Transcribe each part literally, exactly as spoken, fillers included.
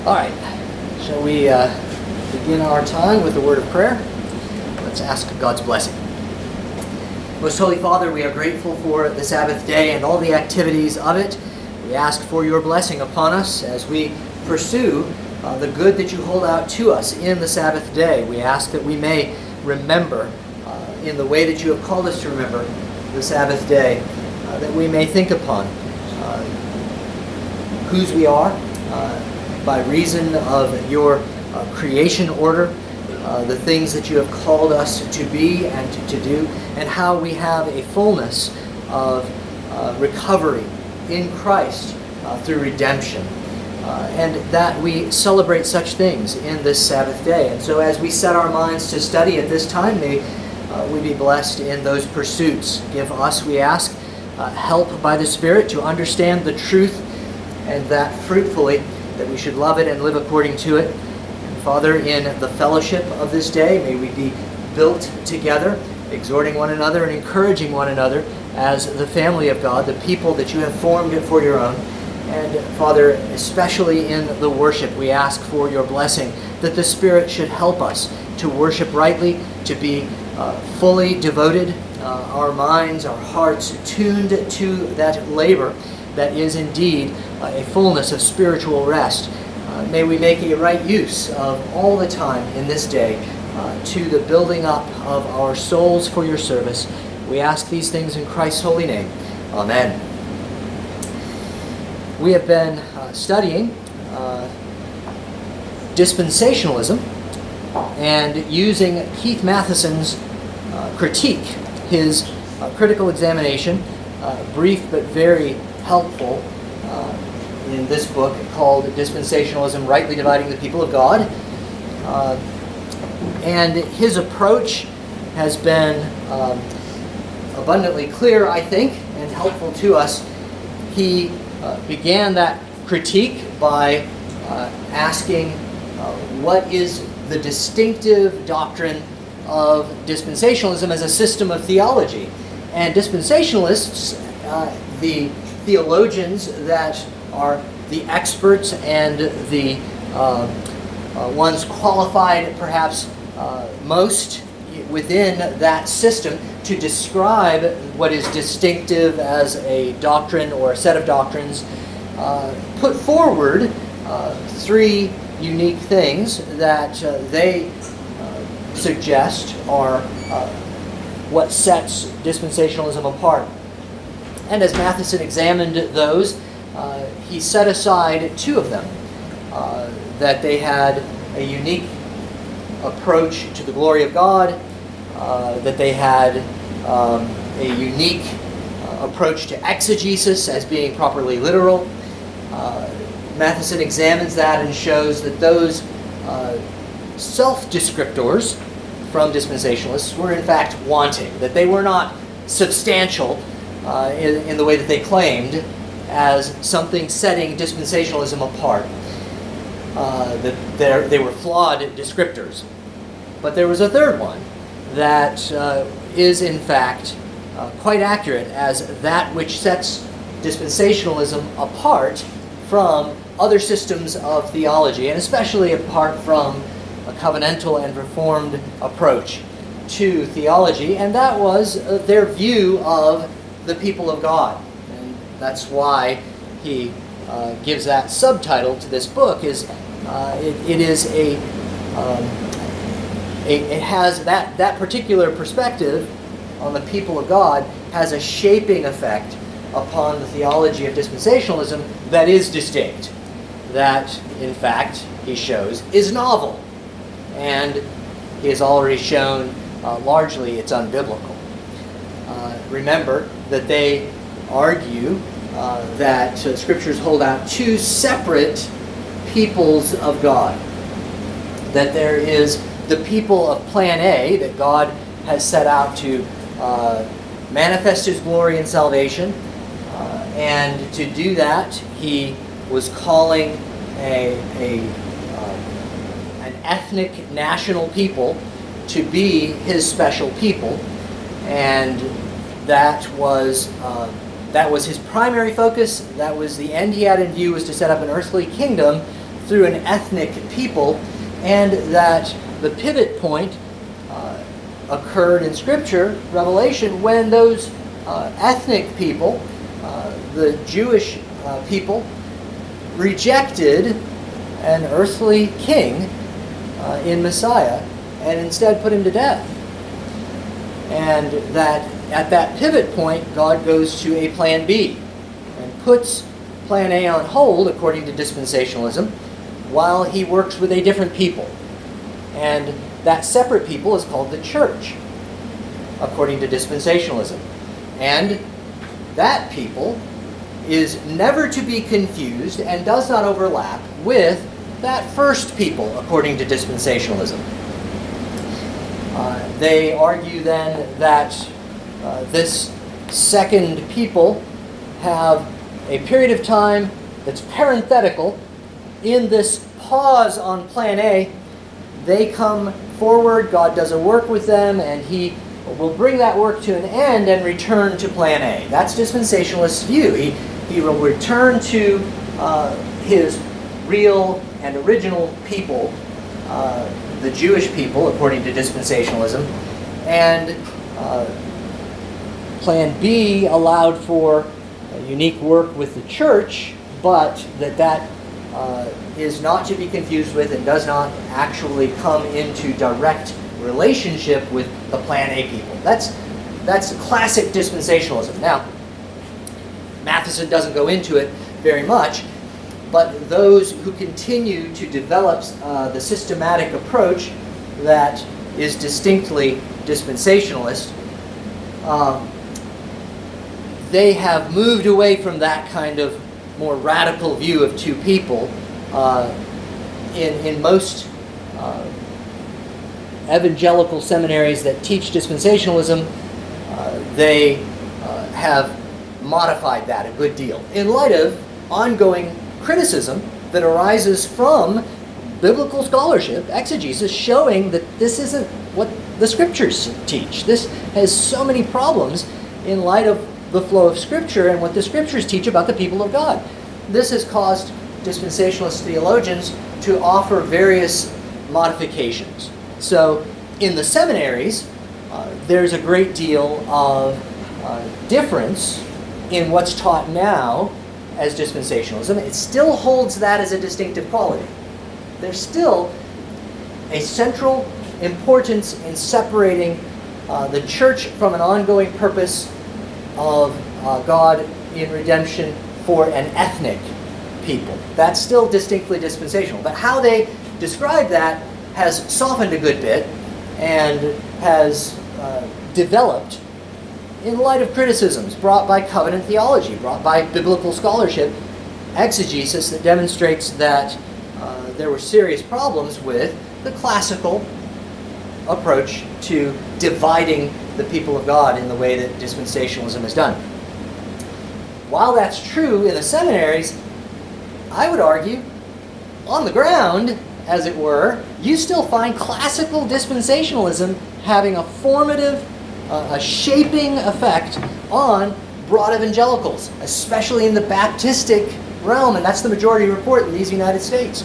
All right, shall we uh, begin our time with a word of prayer? Let's ask God's blessing. Most Holy Father, we are grateful for the Sabbath day and all the activities of it. We ask for your blessing upon us as we pursue uh, the good that you hold out to us in the Sabbath day. We ask that we may remember uh, in the way that you have called us to remember the Sabbath day, uh, that we may think upon uh, whose we are, uh, by reason of your uh, creation order, uh, the things that you have called us to be and to, to do, and how we have a fullness of uh, recovery in Christ uh, through redemption. Uh, and that we celebrate such things in this Sabbath day. And so as we set our minds to study at this time, may uh, we be blessed in those pursuits. Give us, we ask, uh, help by the Spirit to understand the truth, and that fruitfully that we should love it and live according to it. And Father, in the fellowship of this day, may we be built together, exhorting one another and encouraging one another as the family of God, the people that you have formed for your own. And Father, especially in the worship, we ask for your blessing, that the Spirit should help us to worship rightly, to be uh, fully devoted, uh, our minds, our hearts tuned to that labor that is indeed uh, a fullness of spiritual rest. Uh, may we make a right use of all the time in this day uh, to the building up of our souls for your service. We ask these things in Christ's holy name. Amen. We have been uh, studying uh, dispensationalism and using Keith Matheson's uh, critique, his uh, critical examination, uh, brief but very helpful uh, in this book called Dispensationalism, Rightly Dividing the People of God. Uh, and his approach has been um, abundantly clear, I think, and helpful to us. He uh, began that critique by uh, asking uh, what is the distinctive doctrine of dispensationalism as a system of theology. And dispensationalists, uh, the theologians that are the experts and the uh, uh, ones qualified perhaps uh, most within that system to describe what is distinctive as a doctrine or a set of doctrines, uh, put forward uh, three unique things that uh, they uh, suggest are uh, what sets dispensationalism apart. And as Matheson examined those, uh, he set aside two of them, uh, that they had a unique approach to the glory of God, uh, that they had um, a unique uh, approach to exegesis as being properly literal. Uh, Matheson examines that and shows that those uh, self-descriptors from dispensationalists were in fact wanting, that they were not substantial Uh, in, in the way that they claimed as something setting dispensationalism apart. Uh, that they were flawed descriptors. But there was a third one that uh, is in fact uh, quite accurate as that which sets dispensationalism apart from other systems of theology, and especially apart from a covenantal and reformed approach to theology, and that was uh, their view of the people of God. And that's why he uh, gives that subtitle to this book, is uh, it, it is a, um, a it has that that particular perspective on the people of God has a shaping effect upon the theology of dispensationalism that is distinct, that in fact he shows is novel, and he has already shown uh, largely it's unbiblical. Uh, remember that they argue uh, that uh, Scriptures hold out two separate peoples of God. That there is the people of Plan A, that God has set out to uh, manifest His glory and salvation. Uh, and to do that, He was calling a, a uh, an ethnic national people to be His special people. And that was uh, that was his primary focus. That was the end he had in view, was to set up an earthly kingdom through an ethnic people, and that the pivot point uh, occurred in Scripture, Revelation, when those uh, ethnic people, uh, the Jewish uh, people, rejected an earthly king uh, in Messiah and instead put him to death. And that at that pivot point, God goes to a plan B and puts plan A on hold, according to dispensationalism, while he works with a different people. And that separate people is called the church, according to dispensationalism. And that people is never to be confused and does not overlap with that first people, according to dispensationalism. Uh, they argue then that uh, this second people have a period of time that's parenthetical. In this pause on plan A, they come forward, God does a work with them, and he will bring that work to an end and return to plan A. That's dispensationalist view. He, he will return to uh, his real and original people, uh, the Jewish people, according to dispensationalism, and uh, plan B allowed for a unique work with the church, but that that uh, is not to be confused with and does not actually come into direct relationship with the plan A people. That's that's classic dispensationalism. Now, Matheson doesn't go into it very much, but those who continue to develop uh, the systematic approach that is distinctly dispensationalist, um, they have moved away from that kind of more radical view of two people. Uh, in, in most uh, evangelical seminaries that teach dispensationalism, uh, they uh, have modified that a good deal in light of ongoing criticism that arises from biblical scholarship, exegesis, showing that this isn't what the Scriptures teach. This has so many problems in light of the flow of Scripture and what the Scriptures teach about the people of God. This has caused dispensationalist theologians to offer various modifications. So in the seminaries, uh, there's a great deal of uh, difference in what's taught now as dispensationalism. It still holds that as a distinctive quality. There's still a central importance in separating uh, the church from an ongoing purpose of uh, God in redemption for an ethnic people. That's still distinctly dispensational. But how they describe that has softened a good bit and has uh, developed in light of criticisms brought by covenant theology, brought by biblical scholarship, exegesis that demonstrates that uh, there were serious problems with the classical approach to dividing the people of God in the way that dispensationalism is done. While that's true in the seminaries, I would argue, on the ground, as it were, you still find classical dispensationalism having a formative, uh, a shaping effect on broad evangelicals, especially in the Baptistic realm, and that's the majority report in these United States.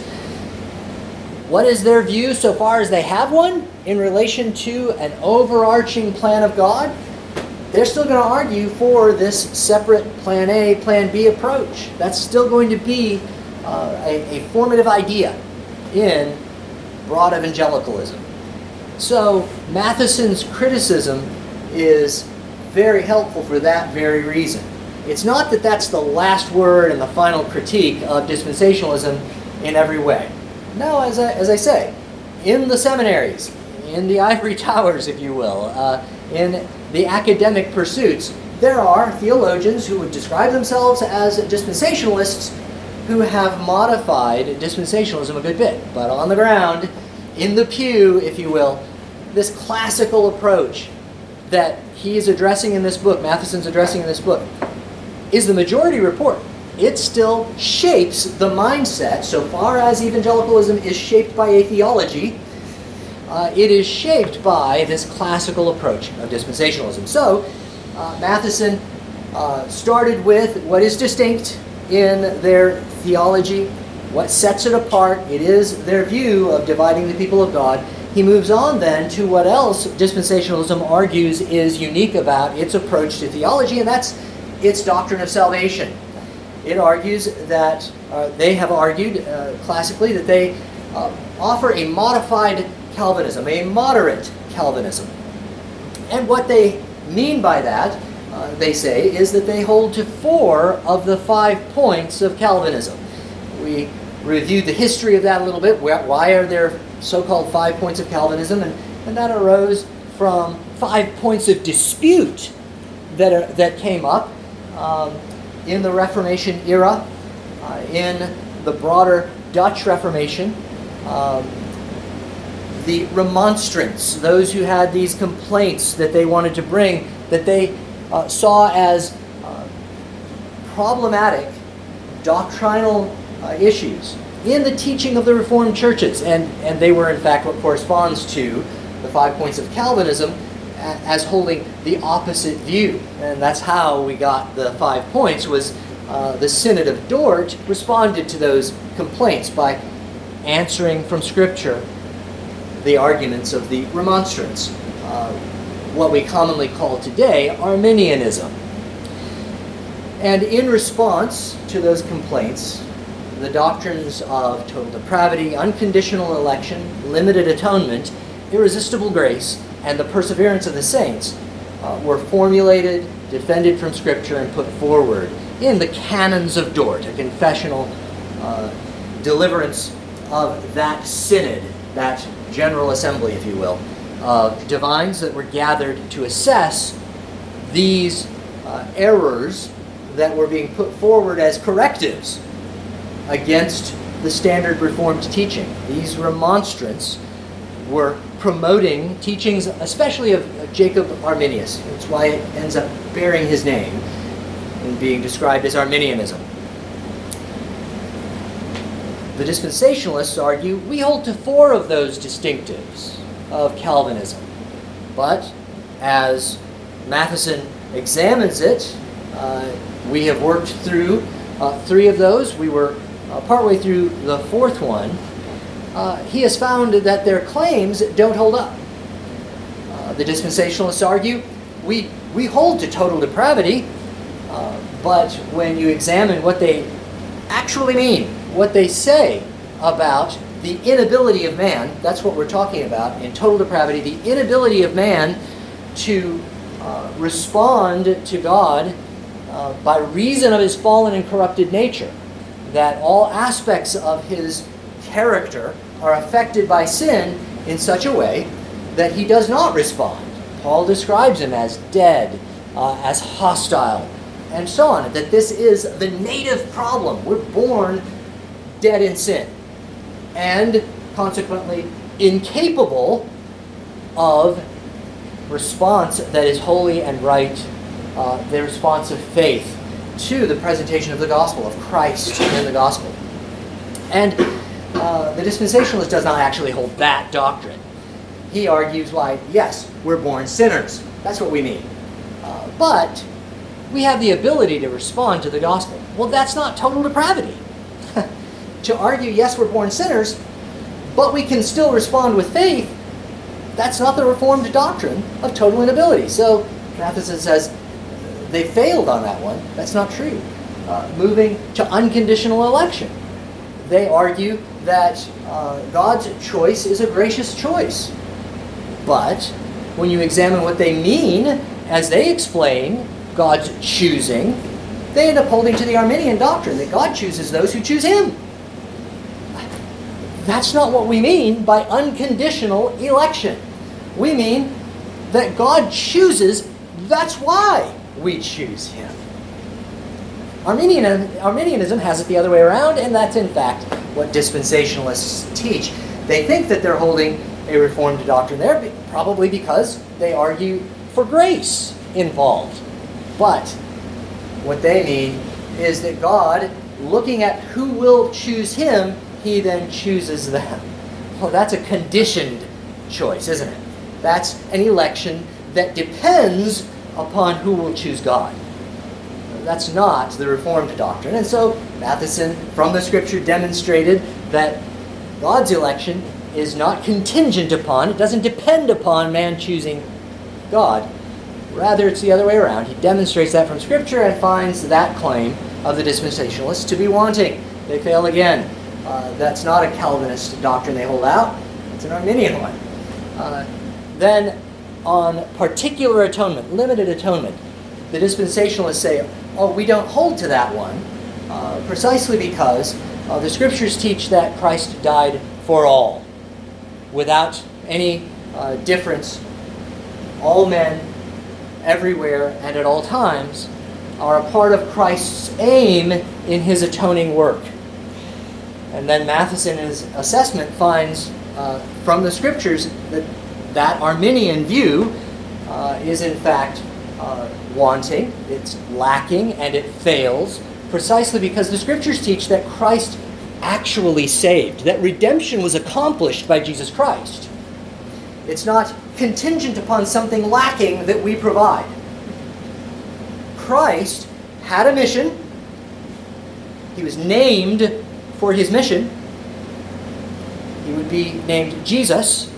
What is their view so far as they have one in relation to an overarching plan of God? They're still going to argue for this separate plan A, plan B approach. That's still going to be uh, a, a formative idea in broad evangelicalism. So Matheson's criticism is very helpful for that very reason. It's not that that's the last word and the final critique of dispensationalism in every way. No, as I, as I say, in the seminaries, in the ivory towers, if you will, uh, in the academic pursuits, there are theologians who would describe themselves as dispensationalists who have modified dispensationalism a good bit. But on the ground, in the pew, if you will, this classical approach that he is addressing in this book, Matheson's addressing in this book, is the majority report. It still shapes the mindset, so far as evangelicalism is shaped by a theology, uh, it is shaped by this classical approach of dispensationalism. So, uh, Matheson uh, started with what is distinct in their theology what sets it apart. It is their view of dividing the people of God. He moves on then to what else dispensationalism argues is unique about its approach to theology, and that's its doctrine of salvation. It argues that, uh, they have argued uh, classically, that they uh, offer a modified Calvinism, a moderate Calvinism. And what they mean by that, uh, they say, is that they hold to four of the five points of Calvinism. We reviewed the history of that a little bit. Why are there so-called five points of Calvinism? And, and that arose from five points of dispute that, are, that came up um, in the Reformation era, uh, in the broader Dutch Reformation. Um, the Remonstrants, those who had these complaints that they wanted to bring, that they uh, saw as uh, problematic doctrinal uh, issues in the teaching of the Reformed churches. And, and they were, in fact, what corresponds to the five points of Calvinism as holding the opposite view. And that's how we got the five points, was uh, the Synod of Dort responded to those complaints by answering from Scripture the arguments of the Remonstrants, uh, what we commonly call today Arminianism. And in response to those complaints, the doctrines of total depravity, unconditional election, limited atonement, irresistible grace, and the perseverance of the saints uh, were formulated, defended from Scripture, and put forward in the Canons of Dort, a confessional uh, deliverance of that synod, that General Assembly, if you will, of divines that were gathered to assess these uh, errors that were being put forward as correctives against the standard Reformed teaching. These remonstrants were promoting teachings, especially of Jacob Arminius. That's why it ends up bearing his name and being described as Arminianism. The dispensationalists argue we hold to four of those distinctives of Calvinism. But as Matheson examines it, uh, we have worked through uh, three of those. We were uh, partway through the fourth one. Uh, he has found that their claims don't hold up. Uh, the dispensationalists argue we, we hold to total depravity, uh, but when you examine what they actually mean, what they say about the inability of man, that's what we're talking about in total depravity, the inability of man to uh, respond to God uh, by reason of his fallen and corrupted nature, that all aspects of his character are affected by sin in such a way that he does not respond. Paul describes him as dead, uh, as hostile, and so on, that this is the native problem. We're born dead in sin, and consequently incapable of response that is holy and right, uh, the response of faith to the presentation of the gospel, of Christ in the gospel. And uh, the dispensationalist does not actually hold that doctrine. He argues, why, yes, we're born sinners. That's what we mean. Uh, but we have the ability to respond to the gospel. Well, that's not total depravity. To argue, yes, we're born sinners, but we can still respond with faith, that's not the Reformed doctrine of total inability. So Matheson says they failed on that one. That's not true. Uh, moving to unconditional election. They argue that uh, God's choice is a gracious choice. But when you examine what they mean as they explain God's choosing, they end up holding to the Arminian doctrine that God chooses those who choose Him. That's not what we mean by unconditional election. We mean that God chooses, that's why we choose Him. Arminian, Arminianism has it the other way around, and that's in fact what dispensationalists teach. They think that they're holding a Reformed doctrine there, probably because they argue for grace involved. But what they mean is that God, looking at who will choose Him, He then chooses them. Well, that's a conditioned choice, isn't it? That's an election that depends upon who will choose God. That's not the Reformed doctrine. And so Matheson, from the Scripture, demonstrated that God's election is not contingent upon, it doesn't depend upon man choosing God. Rather, it's the other way around. He demonstrates that from Scripture and finds that claim of the dispensationalists to be wanting. They fail again. Uh, that's not a Calvinist doctrine they hold out. It's an Arminian one. Uh, then, on particular atonement, limited atonement, the dispensationalists say, oh, we don't hold to that one, uh, precisely because uh, the Scriptures teach that Christ died for all, without any uh, difference. All men, everywhere, and at all times, are a part of Christ's aim in his atoning work. And then Matheson, in his assessment, finds uh, from the Scriptures that that Arminian view uh, is in fact uh, wanting, it's lacking, and it fails, precisely because the Scriptures teach that Christ actually saved, that redemption was accomplished by Jesus Christ. It's not contingent upon something lacking that we provide. Christ had a mission. He was named for his mission. He would be named Jesus,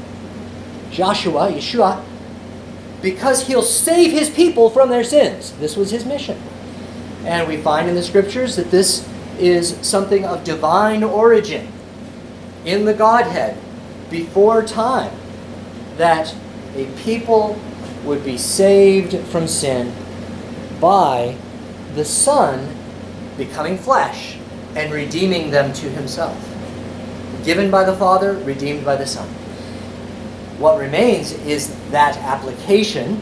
Joshua, Yeshua, because he'll save his people from their sins. This was his mission. And we find in the Scriptures that this is something of divine origin in the Godhead before time, that a people would be saved from sin by the Son becoming flesh and redeeming them to himself. Given by the Father, redeemed by the Son. What remains is that application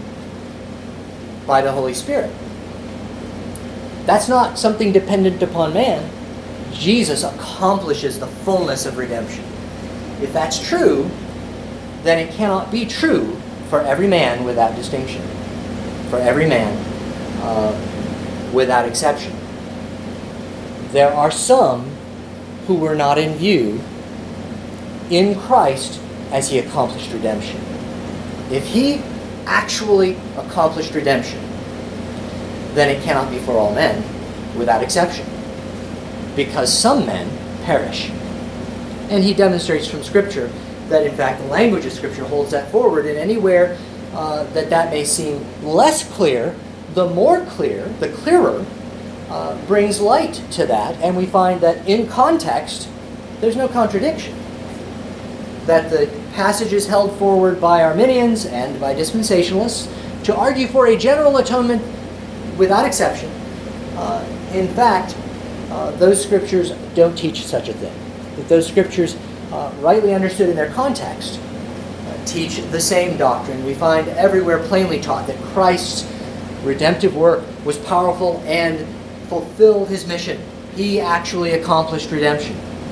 by the Holy Spirit. That's not something dependent upon man. Jesus accomplishes the fullness of redemption. If that's true, then it cannot be true for every man without distinction, for every man uh, without exception. There are some who were not in view in Christ as he accomplished redemption. If he actually accomplished redemption, then it cannot be for all men without exception, because some men perish. And he demonstrates from Scripture that in fact the language of Scripture holds that forward, and anywhere uh, that that may seem less clear, the more clear, the clearer, uh, brings light to that, and we find that in context there's no contradiction. That the passages held forward by Arminians and by dispensationalists to argue for a general atonement without exception, uh, in fact, uh, those Scriptures don't teach such a thing. That those Scriptures, uh, rightly understood in their context, uh, teach the same doctrine. We find everywhere plainly taught that Christ's redemptive work was powerful and fulfilled his mission. He actually accomplished redemption.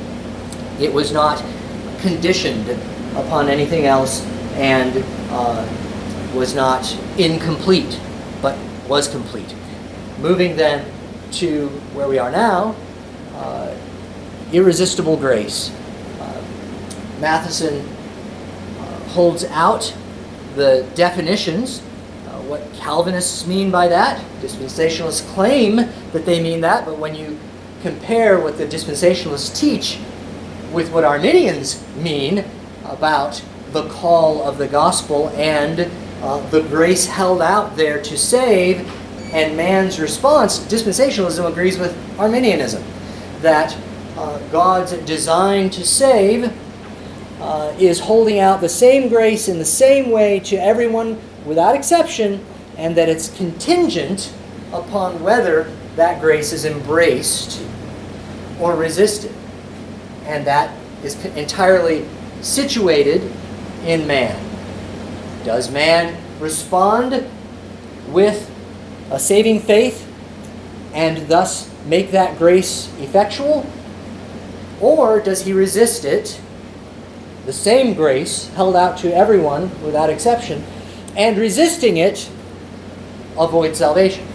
It was not conditioned upon anything else and uh, was not incomplete, but was complete. Moving then to where we are now, uh, irresistible grace. Uh, Matheson uh, holds out the definitions, uh, what Calvinists mean by that. Dispensationalists claim that they mean that, but when you compare what the dispensationalists teach with what Arminians mean about the call of the gospel and uh, the grace held out there to save, and man's response, dispensationalism agrees with Arminianism, that uh, God's design to save uh, is holding out the same grace in the same way to everyone without exception, and that it's contingent upon whether that grace is embraced or resisted. And that is entirely situated in man. Does man respond with a saving faith and thus make that grace effectual? Or does he resist it, the same grace held out to everyone without exception, and resisting it, avoid salvation?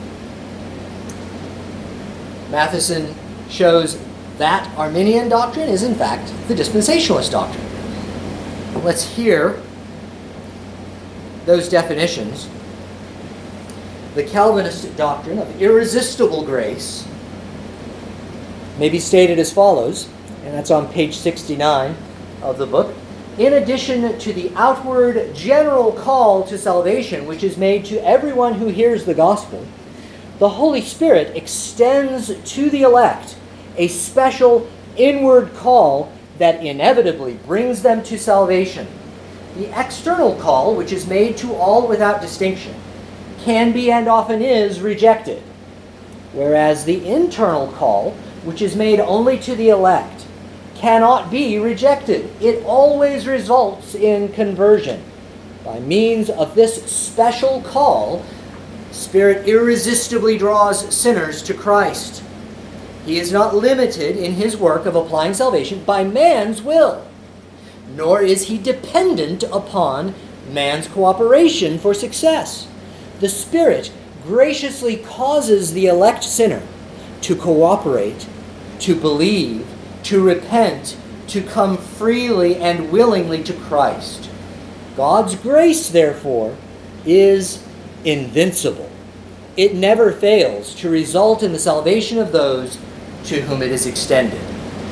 Matheson shows that Arminian doctrine is in fact the dispensationalist doctrine. Let's hear those definitions. The Calvinist doctrine of irresistible grace may be stated as follows, and that's on page sixty-nine of the book. In addition to the outward general call to salvation, which is made to everyone who hears the gospel, the Holy Spirit extends to the elect a special inward call that inevitably brings them to salvation. The external call, which is made to all without distinction, can be and often is rejected, whereas the internal call, which is made only to the elect, cannot be rejected. It always results in conversion. By means of this special call, Spirit irresistibly draws sinners to Christ. He is not limited in his work of applying salvation by man's will, nor is he dependent upon man's cooperation for success. The Spirit graciously causes the elect sinner to cooperate, to believe, to repent, to come freely and willingly to Christ. God's grace, therefore, is invincible. It never fails to result in the salvation of those to whom it is extended.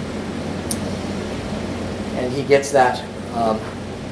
And he gets that um,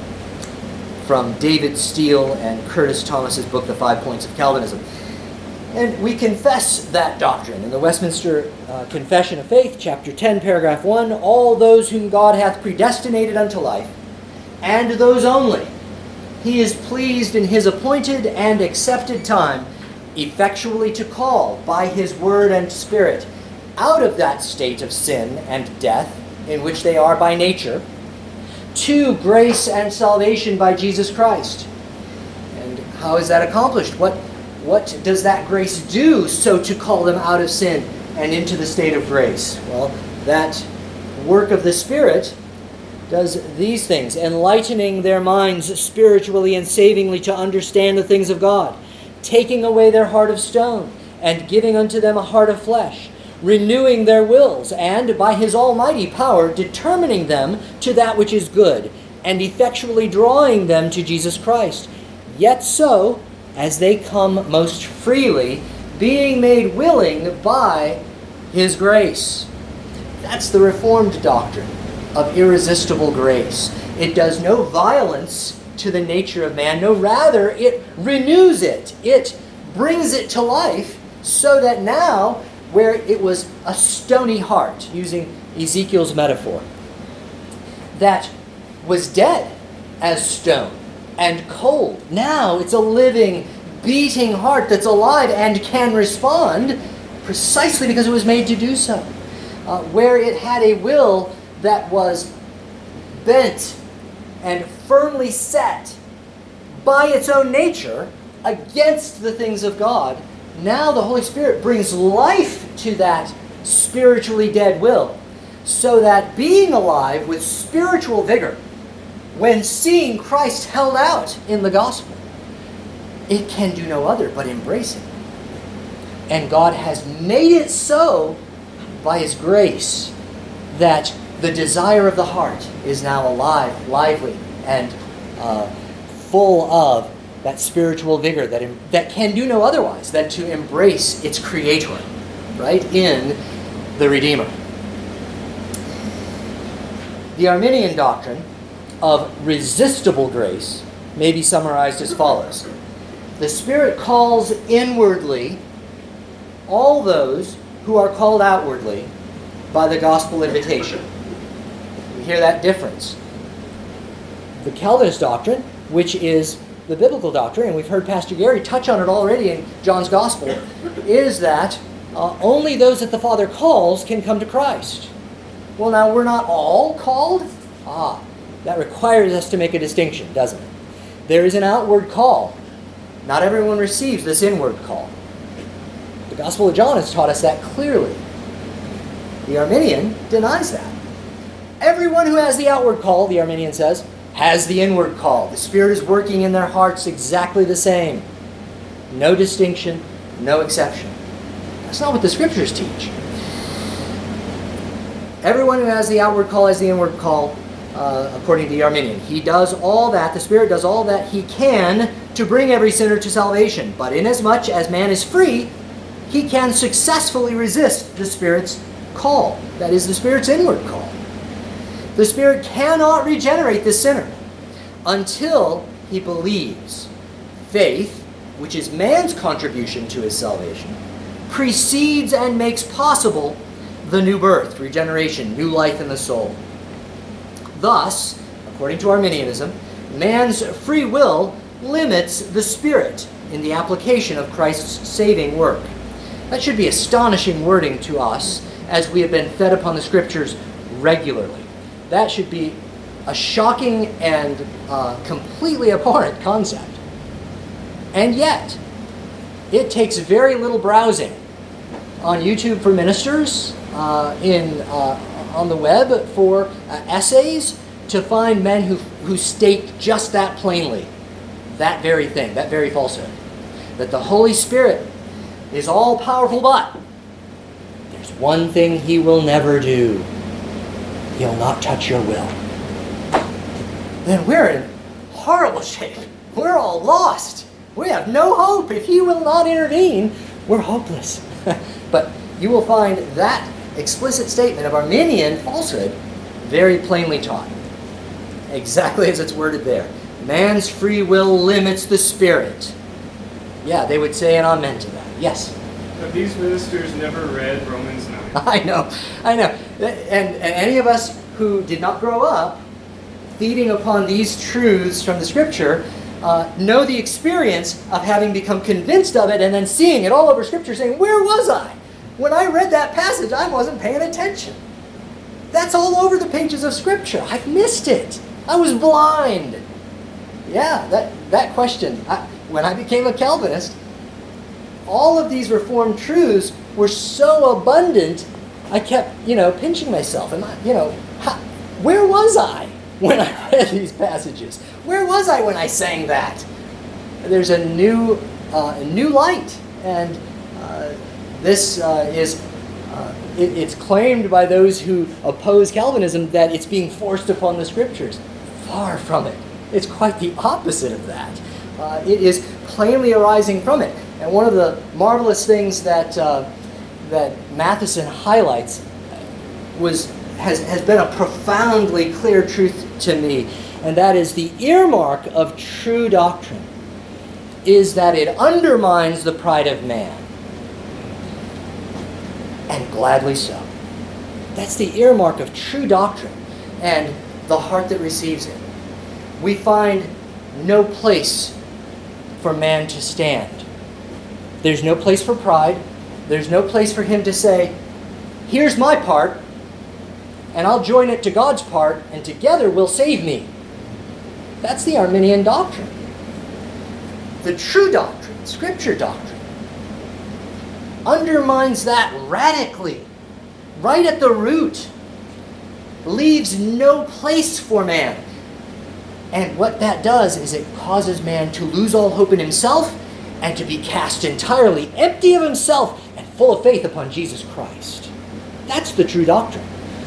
from David Steele and Curtis Thomas's book, The Five Points of Calvinism. And we confess that doctrine in the Westminster uh, Confession of Faith, chapter ten, paragraph one, all those whom God hath predestinated unto life, and those only, he is pleased in his appointed and accepted time effectually to call by his word and Spirit out of that state of sin and death in which they are by nature, to grace and salvation by Jesus Christ. And how is that accomplished? What, what does that grace do so to call them out of sin and into the state of grace? Well, that work of the Spirit does these things, enlightening their minds spiritually and savingly to understand the things of God, taking away their heart of stone and giving unto them a heart of flesh, renewing their wills, and by his almighty power determining them to that which is good, and effectually drawing them to Jesus Christ. Yet so, as they come most freely, being made willing by his grace. That's the Reformed doctrine of irresistible grace. It does no violence to the nature of man, no, rather it renews it. It brings it to life so that now, where it was a stony heart, using Ezekiel's metaphor, that was dead as stone and cold, now it's a living, beating heart that's alive and can respond precisely because it was made to do so. Uh, where it had a will that was bent and firmly set by its own nature against the things of God, now the Holy Spirit brings life to that spiritually dead will, so that being alive with spiritual vigor, when seeing Christ held out in the gospel, it can do no other but embrace it. And God has made it so by his grace that the desire of the heart is now alive, lively, and uh, full of that spiritual vigor that, that can do no otherwise than to embrace its Creator, right, in the Redeemer. The Arminian doctrine of resistible grace may be summarized as follows. The Spirit calls inwardly all those who are called outwardly by the gospel invitation. We hear that difference. The Calvinist doctrine, which is the biblical doctrine, and we've heard Pastor Gary touch on it already in John's Gospel, is that uh, only those that the Father calls can come to Christ. Well, now, we're not all called? Ah, that requires us to make a distinction, doesn't it? There is an outward call. Not everyone receives this inward call. The Gospel of John has taught us that clearly. The Arminian denies that. Everyone who has the outward call, the Arminian says, has the inward call. The Spirit is working in their hearts exactly the same. No distinction, no exception. That's not what the Scriptures teach. Everyone who has the outward call has the inward call, uh, according to the Arminian. He does all that, the Spirit does all that he can to bring every sinner to salvation. But inasmuch as man is free, he can successfully resist the Spirit's call. That is the Spirit's inward call. The Spirit cannot regenerate the sinner until he believes. Faith, which is man's contribution to his salvation, precedes and makes possible the new birth, regeneration, new life in the soul. Thus, according to Arminianism, man's free will limits the Spirit in the application of Christ's saving work. That should be astonishing wording to us as we have been fed upon the Scriptures regularly. That should be a shocking and uh, completely abhorrent concept. And yet, it takes very little browsing on YouTube for ministers, uh, in uh, on the web for uh, essays, to find men who, who state just that plainly, that very thing, that very falsehood, that the Holy Spirit is all-powerful, but there's one thing he will never do. He'll not touch your will. Then we're in horrible shape. We're all lost. We have no hope. If he will not intervene, we're hopeless. But you will find that explicit statement of Arminian falsehood very plainly taught. Exactly as it's worded there. Man's free will limits the Spirit. Yeah, they would say an amen to that. Yes? But these ministers never read Romans nine. I know, I know. And, and any of us who did not grow up feeding upon these truths from the Scripture uh, know the experience of having become convinced of it and then seeing it all over Scripture saying, where was I? When I read that passage, I wasn't paying attention. That's all over the pages of Scripture. I've missed it. I was blind. Yeah, that, that question. I, when I became a Calvinist, all of these Reformed truths were so abundant, I kept, you know, pinching myself. And, I, you know, how, where was I when I read these passages? Where was I when I sang that? There's a new, uh, a new light. And uh, this uh, is, uh, it, it's claimed by those who oppose Calvinism that it's being forced upon the Scriptures. Far from it. It's quite the opposite of that. Uh, it is plainly arising from it. And one of the marvelous things that uh, that Matheson highlights was has, has been a profoundly clear truth to me, and that is the earmark of true doctrine is that it undermines the pride of man. And gladly so. That's the earmark of true doctrine and the heart that receives it. We find no place for man to stand. There's no place for pride. There's no place for him to say, here's my part, and I'll join it to God's part, and together we'll save me. That's the Arminian doctrine. The true doctrine, Scripture doctrine, undermines that radically, right at the root, leaves no place for man. And what that does is it causes man to lose all hope in himself and to be cast entirely empty of himself and full of faith upon Jesus Christ. That's the true doctrine.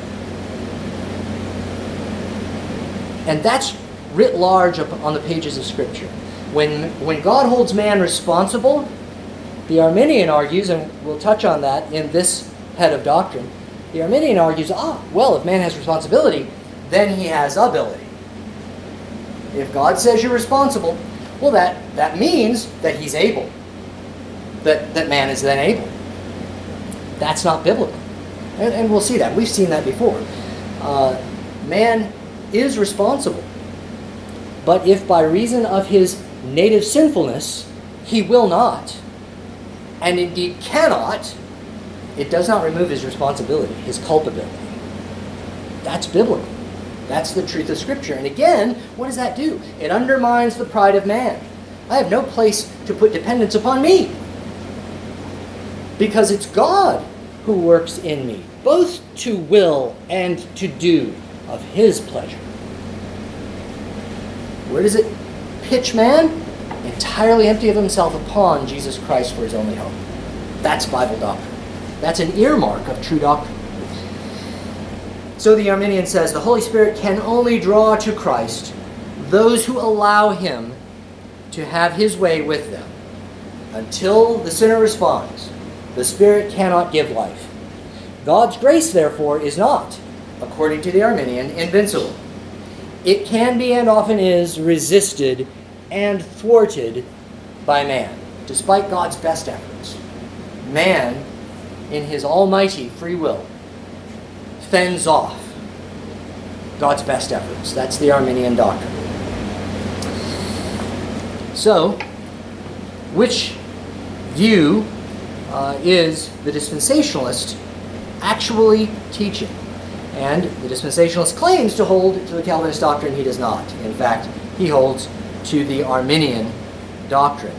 And that's writ large up on the pages of Scripture. When, when God holds man responsible, the Arminian argues, and we'll touch on that in this head of doctrine, the Arminian argues, ah, well, if man has responsibility, then he has ability. If God says you're responsible, well, that, that means that he's able. That, that man is then able. That's not biblical. And, and we'll see that. We've seen that before. Uh, man is responsible. But if by reason of his native sinfulness, he will not, and indeed cannot, it does not remove his responsibility, his culpability. That's biblical. That's the truth of Scripture. And again, what does that do? It undermines the pride of man. I have no place to put dependence upon me. Because it's God who works in me, both to will and to do of His pleasure. Where does it pitch man? Entirely empty of himself upon Jesus Christ for his only hope. That's Bible doctrine. That's an earmark of true doctrine. So the Arminian says the Holy Spirit can only draw to Christ those who allow Him to have His way with them. Until the sinner responds, the Spirit cannot give life. God's grace, therefore, is not, according to the Arminian, invincible. It can be and often is resisted and thwarted by man, despite God's best efforts. Man, in his almighty free will, fends off God's best efforts. That's the Arminian doctrine. So, which view uh, is the dispensationalist actually teaching? And the dispensationalist claims to hold to the Calvinist doctrine. He does not. In fact, he holds to the Arminian doctrine.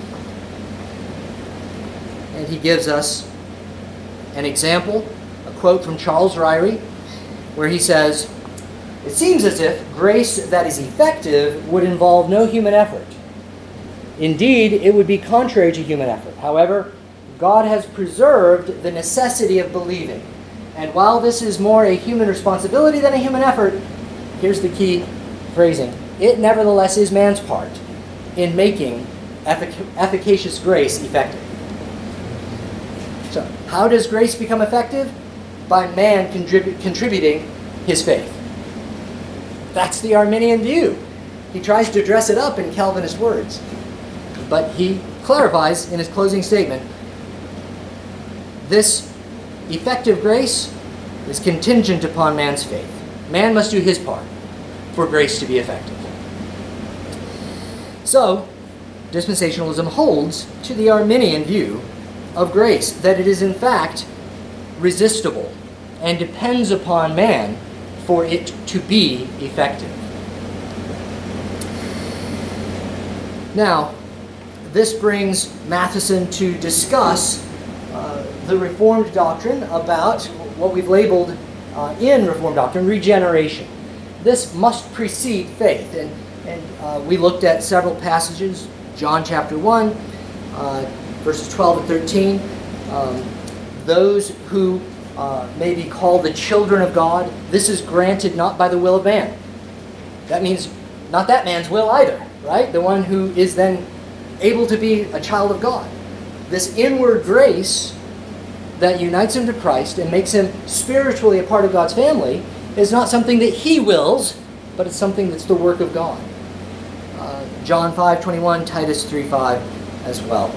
And he gives us an example, a quote from Charles Ryrie, where he says, "It seems as if grace that is effective would involve no human effort. Indeed, it would be contrary to human effort. However, God has preserved the necessity of believing. And while this is more a human responsibility than a human effort," here's the key phrasing, "it nevertheless is man's part in making effic- efficacious grace effective." So, how does grace become effective? By man contrib- contributing his faith. That's the Arminian view. He tries to dress it up in Calvinist words. But he clarifies in his closing statement, this effective grace is contingent upon man's faith. Man must do his part for grace to be effective. So, dispensationalism holds to the Arminian view of grace, that it is in fact resistible and depends upon man for it to be effective. Now, this brings Matheson to discuss uh, the Reformed doctrine about what we've labeled uh, in Reformed doctrine, regeneration. This must precede faith. And, and uh, we looked at several passages, John chapter one, uh, verses twelve and thirteen. Um, those who uh, may be called the children of God, this is granted not by the will of man. That means not that man's will either, right? The one who is then able to be a child of God. This inward grace that unites him to Christ and makes him spiritually a part of God's family is not something that he wills, but it's something that's the work of God. Uh, John five twenty-one, Titus three five as well.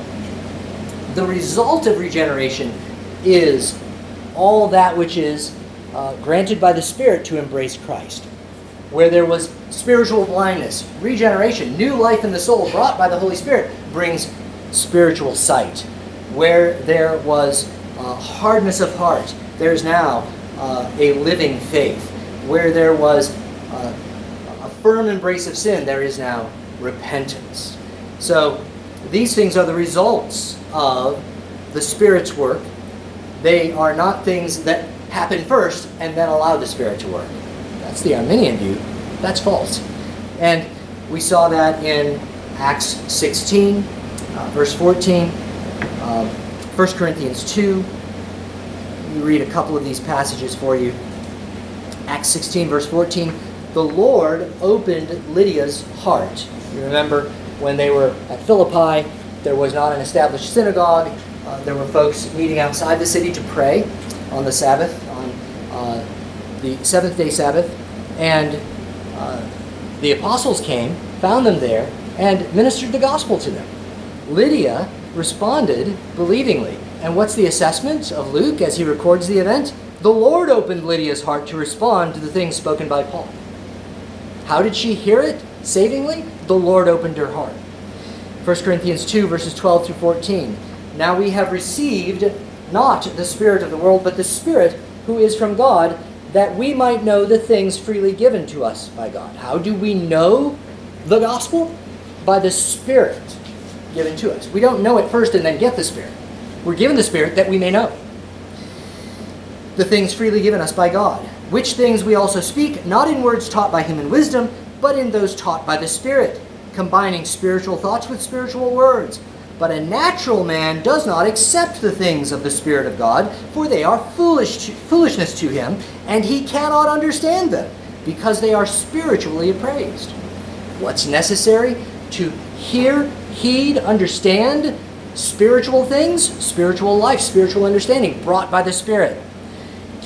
The result of regeneration is all that which is uh, granted by the Spirit to embrace Christ. Where there was spiritual blindness, regeneration, new life in the soul brought by the Holy Spirit brings spiritual sight. Where there was uh, hardness of heart, there's now uh, a living faith. Where there was uh, a firm embrace of sin, there is now repentance. So these things are the results of the Spirit's work. They are not things that happen first and then allow the Spirit to work. That's the Arminian view. That's false. And we saw that in Acts sixteen, uh, verse fourteen, uh, First Corinthians two. Let me read a couple of these passages for you. Acts sixteen, verse fourteen. The Lord opened Lydia's heart. You remember when they were at Philippi, there was not an established synagogue. Uh, there were folks meeting outside the city to pray on the Sabbath, on uh, the seventh day Sabbath. And uh, the apostles came, found them there, and ministered the gospel to them. Lydia responded believingly. And what's the assessment of Luke as he records the event? The Lord opened Lydia's heart to respond to the things spoken by Paul. How did she hear it savingly? The Lord opened her heart. First Corinthians two, verses twelve through fourteen. Now we have received not the Spirit of the world, but the Spirit who is from God, that we might know the things freely given to us by God. How do we know the gospel? By the Spirit given to us. We don't know it first and then get the Spirit. We're given the Spirit that we may know the things freely given us by God, which things we also speak, not in words taught by human wisdom, but in those taught by the Spirit, combining spiritual thoughts with spiritual words. But a natural man does not accept the things of the Spirit of God, for they are foolish to, foolishness to him, and he cannot understand them, because they are spiritually appraised. What's necessary? To hear, heed, understand spiritual things, spiritual life, spiritual understanding brought by the Spirit.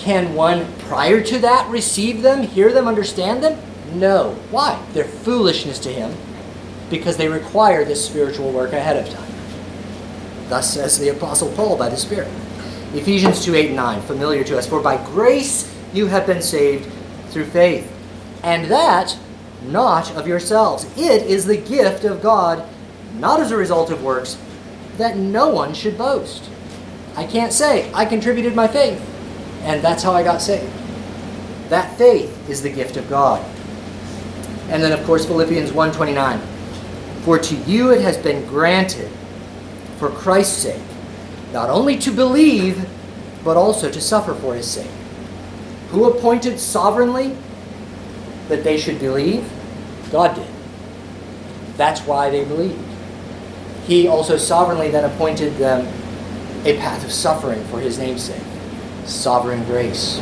Can one prior to that receive them, hear them, understand them? No. Why? They're foolishness to him because they require this spiritual work ahead of time. Thus says the Apostle Paul by the Spirit. Ephesians two, eight and nine, familiar to us. For by grace you have been saved through faith, and that not of yourselves. It is the gift of God, not as a result of works, that no one should boast. I can't say, I contributed my faith, and that's how I got saved. That faith is the gift of God. And then, of course, Philippians one twenty-nine. For to you it has been granted, for Christ's sake, not only to believe, but also to suffer for his sake. Who appointed sovereignly that they should believe? God did. That's why they believed. He also sovereignly then appointed them a path of suffering for his name's sake. Sovereign grace.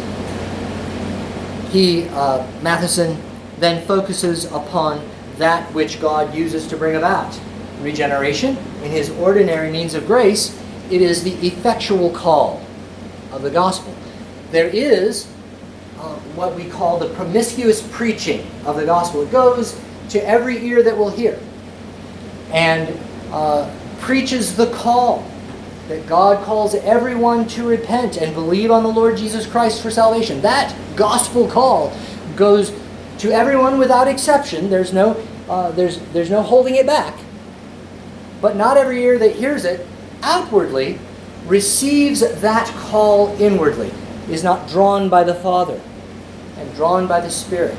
He, uh, Matheson, then focuses upon that which God uses to bring about regeneration. In his ordinary means of grace, it is the effectual call of the gospel. There is uh, what we call the promiscuous preaching of the gospel. It goes to every ear that will hear and uh, preaches the call that God calls everyone to repent and believe on the Lord Jesus Christ for salvation. That gospel call goes to everyone without exception. There's no, uh, there's, there's no holding it back. But not every ear that hears it outwardly receives that call inwardly, is not drawn by the Father and drawn by the Spirit.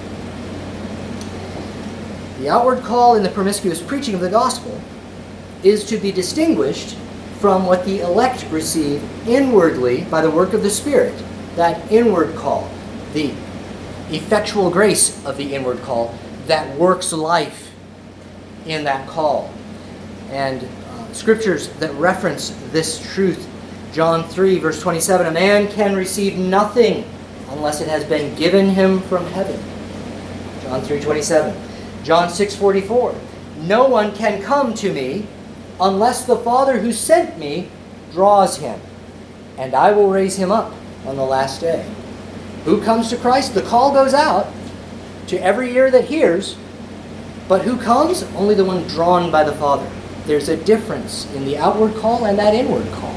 The outward call in the promiscuous preaching of the gospel is to be distinguished from what the elect receive inwardly by the work of the Spirit. That inward call, the effectual grace of the inward call that works life in that call. And uh, scriptures that reference this truth. John three, verse twenty-seven, a man can receive nothing unless it has been given him from heaven. John three, twenty-seven. John six, forty-four, no one can come to me unless the Father who sent me draws him, and I will raise him up on the last day. Who comes to Christ? The call goes out to every ear that hears, but who comes? Only the one drawn by the Father. There's a difference in the outward call and that inward call.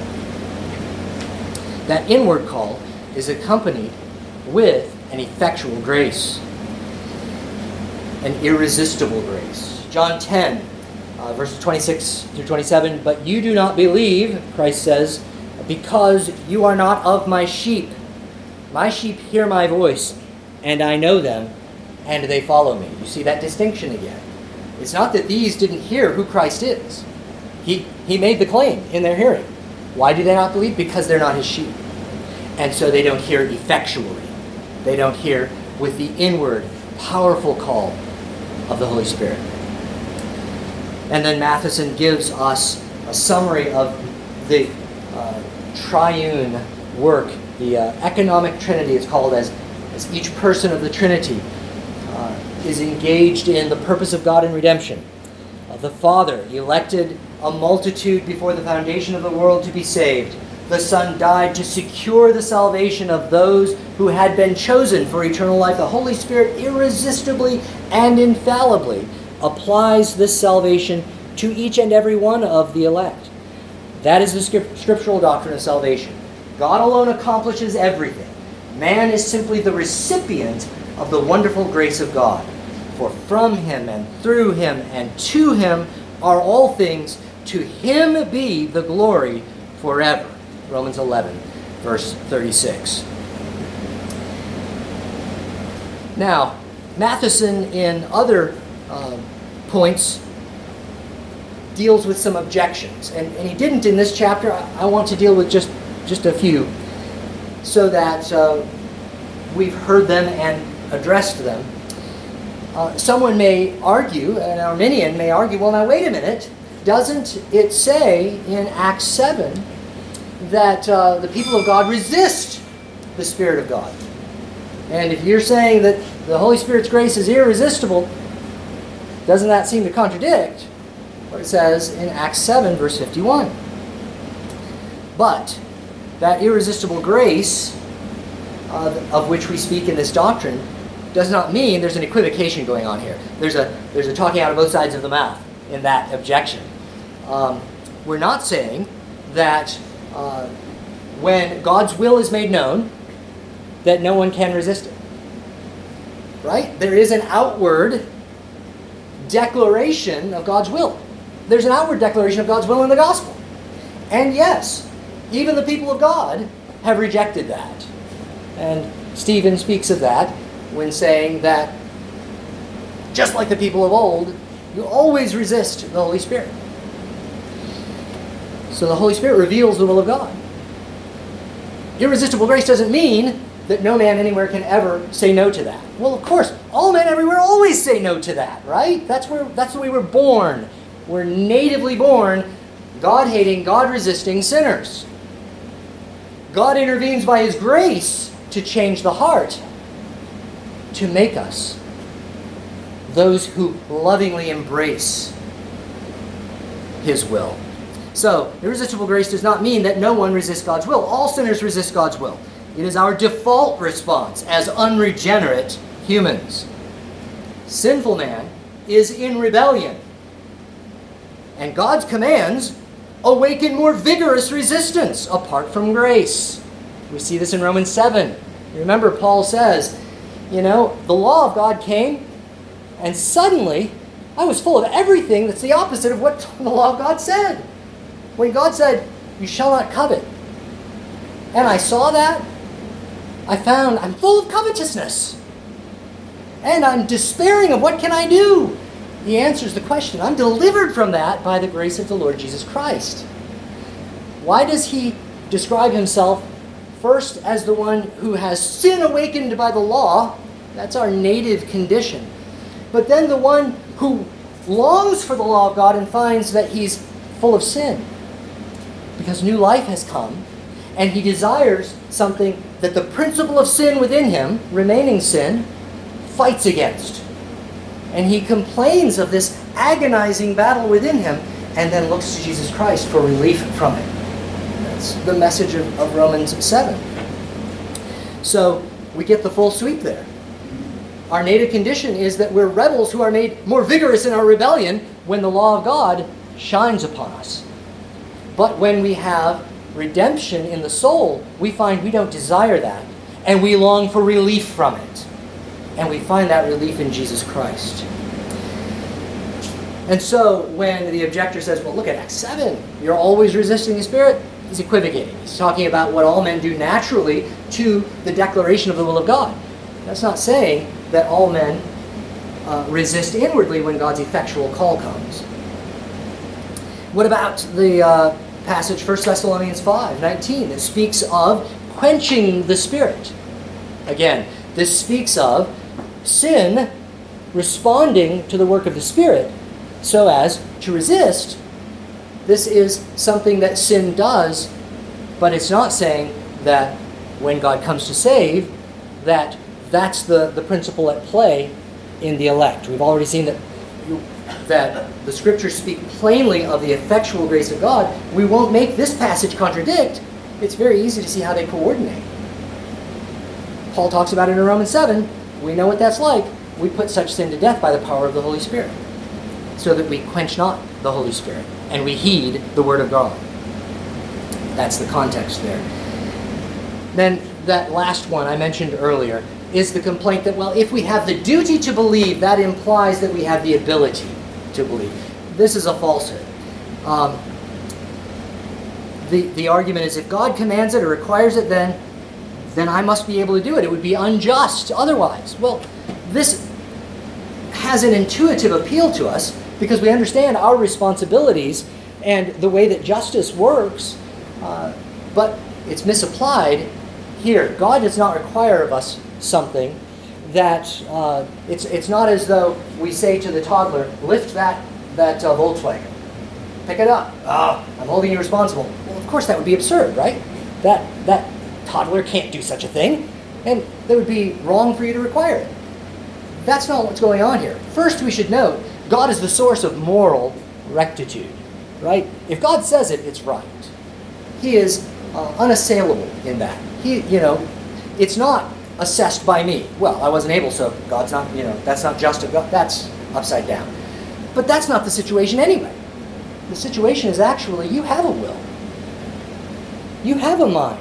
That inward call is accompanied with an effectual grace, an irresistible grace. John ten, uh, verses twenty-six through twenty-seven, but you do not believe, Christ says, because you are not of my sheep. My sheep hear my voice, and I know them, and they follow me. You see that distinction again. It's not that these didn't hear who Christ is. He, he made the claim in their hearing. Why do they not believe? Because they're not his sheep. And so they don't hear effectually. They don't hear with the inward, powerful call of the Holy Spirit. And then Matheson gives us a summary of the uh, triune work, the uh, economic Trinity is called, as, as each person of the Trinity uh, is engaged in the purpose of God in redemption. Uh, the Father elected a multitude before the foundation of the world to be saved. The Son died to secure the salvation of those who had been chosen for eternal life. The Holy Spirit irresistibly and infallibly applies this salvation to each and every one of the elect. That is the scriptural doctrine of salvation. God alone accomplishes everything. Man is simply the recipient of the wonderful grace of God. For from him and through him and to him are all things. To him be the glory forever. Romans eleven, verse thirty-six. Now, Matheson in other uh, points deals with some objections. And, and he didn't in this chapter. I, I want to deal with just, just a few so that uh, we've heard them and addressed them. Uh, someone may argue, an Arminian may argue, well, now wait a minute. Doesn't it say in Acts seven that uh, the people of God resist the Spirit of God? And if you're saying that the Holy Spirit's grace is irresistible, doesn't that seem to contradict what it says in Acts seven, verse fifty-one? But that irresistible grace uh, of which we speak in this doctrine does not mean there's an equivocation going on here. There's a, there's a talking out of both sides of the mouth in that objection. Um, we're not saying that uh, when God's will is made known, that no one can resist it. Right? There is an outward declaration of God's will. There's an outward declaration of God's will in the gospel. And yes, even the people of God have rejected that. And Stephen speaks of that when saying that just like the people of old, you always resist the Holy Spirit. So the Holy Spirit reveals the will of God. Irresistible grace doesn't mean that no man anywhere can ever say no to that. Well, of course, all men everywhere always say no to that, right? That's where that's the way we're born. We're natively born God-hating, God-resisting sinners. God intervenes by His grace to change the heart, to make us those who lovingly embrace His will. So, irresistible grace does not mean that no one resists God's will. All sinners resist God's will. It is our default response as unregenerate humans. Sinful man is in rebellion. And God's commands awaken more vigorous resistance apart from grace. We see this in Romans seven. Remember, Paul says, you know, the law of God came, and suddenly I was full of everything that's the opposite of what the law of God said. When God said, you shall not covet, and I saw that, I found I'm full of covetousness. And I'm despairing of what can I do? He answers the question. I'm delivered from that by the grace of the Lord Jesus Christ. Why does he describe himself first as the one who has sin awakened by the law? That's our native condition. But then the one who longs for the law of God and finds that he's full of sin. Because new life has come, and he desires something that the principle of sin within him, remaining sin, fights against. And he complains of this agonizing battle within him, and then looks to Jesus Christ for relief from it. That's the message of, of Romans seven. So we get the full sweep there. Our native condition is that we're rebels who are made more vigorous in our rebellion when the law of God shines upon us. But when we have redemption in the soul, we find we don't desire that, and we long for relief from it. And we find that relief in Jesus Christ. And so when the objector says, well, look at Acts seven, you're always resisting the Spirit, he's equivocating. He's talking about what all men do naturally to the declaration of the will of God. That's not saying that all men uh, resist inwardly when God's effectual call comes. What about the uh, passage, First Thessalonians five nineteen, that speaks of quenching the Spirit? Again, this speaks of sin responding to the work of the Spirit so as to resist. This is something that sin does, but it's not saying that when God comes to save, that that's the, the principle at play in the elect. We've already seen that, that the Scriptures speak plainly of the effectual grace of God. We won't make this passage contradict. It's very easy to see how they coordinate. Paul talks about it in Romans seven. We know what that's like. We put such sin to death by the power of the Holy Spirit, so that we quench not the Holy Spirit, and we heed the Word of God. That's the context there. Then that last one I mentioned earlier is the complaint that, well, if we have the duty to believe, that implies that we have the ability to believe. This is a falsehood. Um, the, the argument is if God commands it or requires it, then then I must be able to do it. It would be unjust otherwise. Well, this has an intuitive appeal to us because we understand our responsibilities and the way that justice works, uh, but it's misapplied here. God does not require of us something that, uh, it's it's not as though we say to the toddler, lift that, that uh, Volkswagen. Pick it up. Ah, I'm holding you responsible. Well, of course that would be absurd, right? That that toddler can't do such a thing, and that would be wrong for you to require it. That's not what's going on here. First, we should note, God is the source of moral rectitude, right? If God says it, it's right. He is uh, unassailable in that. He, you know, It's not assessed by me. Well, I wasn't able, so God's not, you know, that's not just of God. That's upside down. But that's not the situation anyway. The situation is actually you have a will. You have a mind.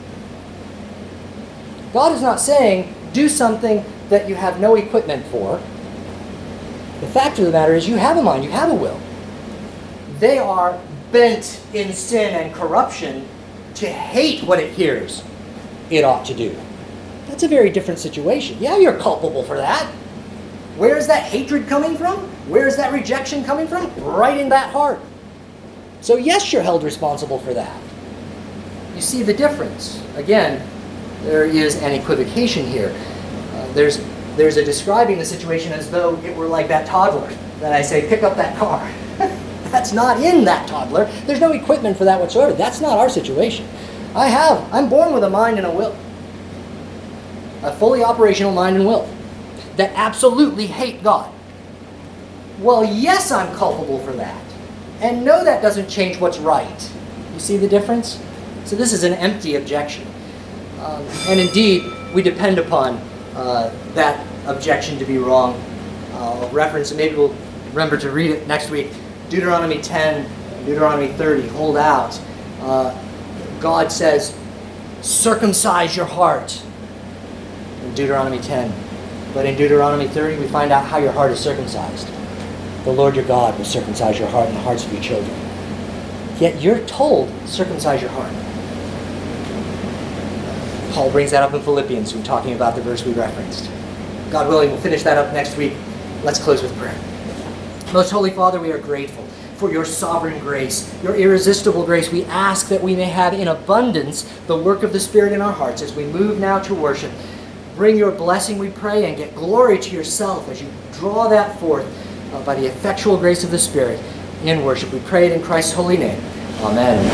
God is not saying do something that you have no equipment for. The fact of the matter is you have a mind, you have a will. They are bent in sin and corruption to hate what it hears it ought to do. That's a very different situation. Yeah, you're culpable for that. Where is that hatred coming from? Where is that rejection coming from? Right in that heart. So yes, you're held responsible for that. You see the difference. Again, there is an equivocation here. Uh, there's, there's a describing the situation as though it were like that toddler that I say, pick up that car. That's not in that toddler. There's no equipment for that whatsoever. That's not our situation. I have, I'm born with a mind and a will. A fully operational mind and will that absolutely hate God. Well, yes, I'm culpable for that. And no, that doesn't change what's right. You see the difference? So this is an empty objection. Um, and indeed, we depend upon uh, that objection to be wrong. I'll reference, and maybe we'll remember to read it next week, Deuteronomy ten, Deuteronomy thirty, hold out. Uh, God says, circumcise your heart in Deuteronomy ten. But in Deuteronomy thirty, we find out how your heart is circumcised. The Lord your God will circumcise your heart and the hearts of your children. Yet you're told, circumcise your heart. Paul brings that up in Philippians when talking about the verse we referenced. God willing, we'll finish that up next week. Let's close with prayer. Most Holy Father, we are grateful for your sovereign grace, your irresistible grace. We ask that we may have in abundance the work of the Spirit in our hearts as we move now to worship. Bring your blessing, we pray, and get glory to yourself as you draw that forth uh, by the effectual grace of the Spirit in worship. We pray it in Christ's holy name. Amen.